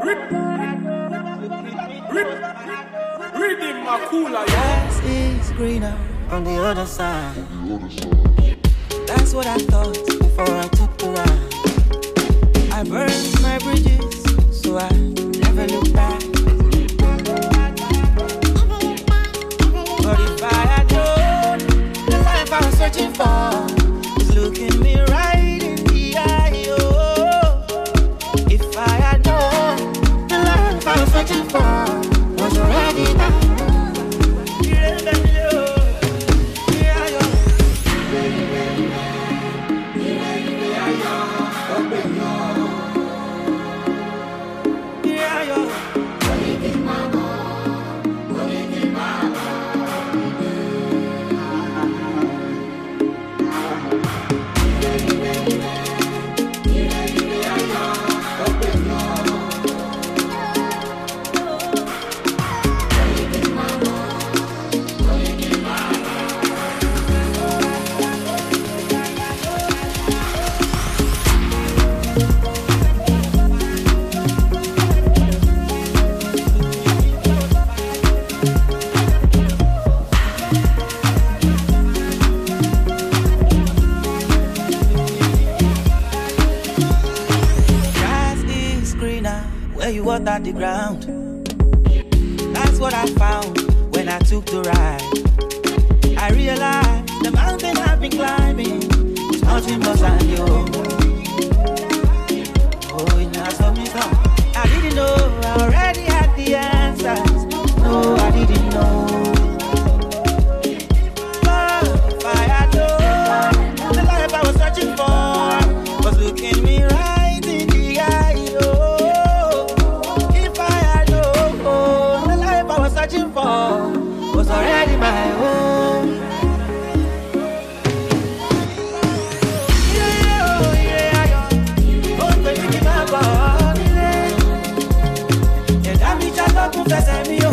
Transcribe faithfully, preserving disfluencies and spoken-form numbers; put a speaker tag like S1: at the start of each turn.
S1: Reading my cooler, grass is greener on the other side. That's what I thought before I took the ride. I burned my bridges, so I never look back. But if I had known the life I was searching for was looking me right in the eye, oh. If I had known the life I was searching for was already there. Water the ground. That's what I found when I took the ride. I realized the mountain I've been climbing is nothing but sand, yo. Oh, it now saw me some. I didn't know I already had the answers. No, I didn't know. But if I had known the life I was searching for was looking me right in the eye, yo. Searching for was already my own. Yeah, oh, yeah, yeah. Oh, baby, give my body. Yeah, that bitch I don't confess me.